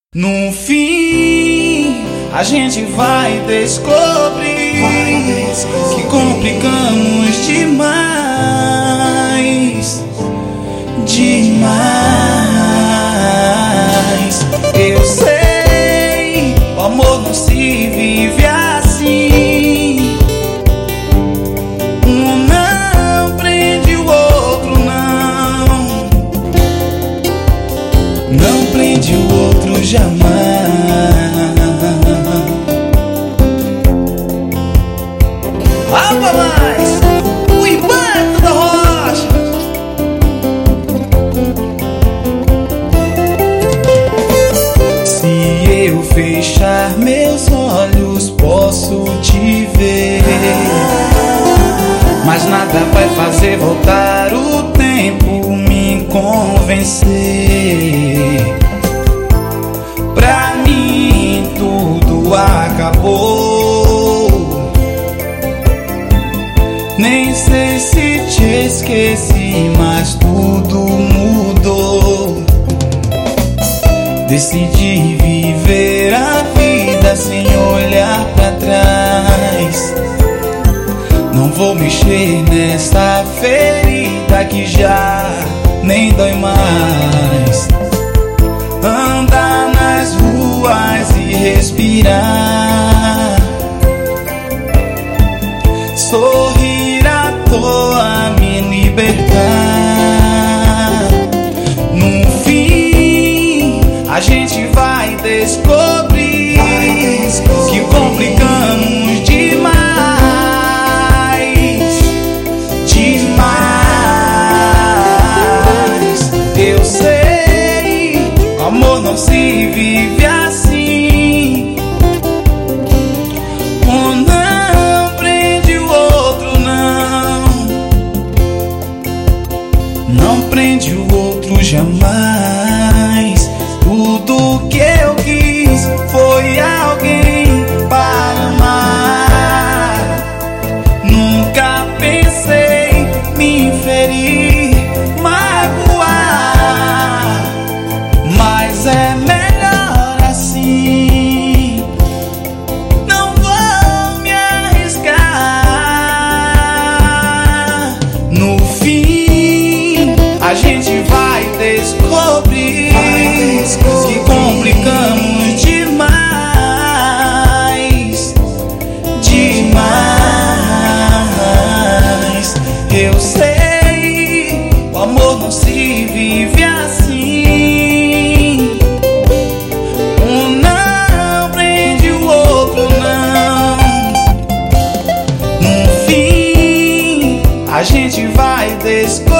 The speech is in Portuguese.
No fim, a gente vai descobrir que complicamos demais, demais. Eu sei, o amor não se vive assim. Um não prende o outro, não prende o outro jamais. Alva mais, o impacto da rocha. Se eu fechar meus olhos, posso te ver, mas nada vai fazer voltar o tempo, me convencer. Pra mim tudo acabou. Nem sei se te esqueci, mas tudo mudou. Decidi viver a vida sem olhar pra trás. Não vou mexer nessa ferida que já nem dói mais. Andar nas ruas e respirar, sorrir à toa, me libertar. No fim, a gente vai descobrir que complicamos demais, demais. Eu sei, o amor não se vive assim. Um não prende o outro, não prende o outro jamais. Tudo que eu quis foi alguém para amar. Nunca pensei me ferir, magoar, mas é melhor assim. Não vou me arriscar. No fim, a gente vai descobrir que complicamos demais, demais. Eu sei, o amor não se vive assim. Um não prende o outro, No fim, a gente vai descobrir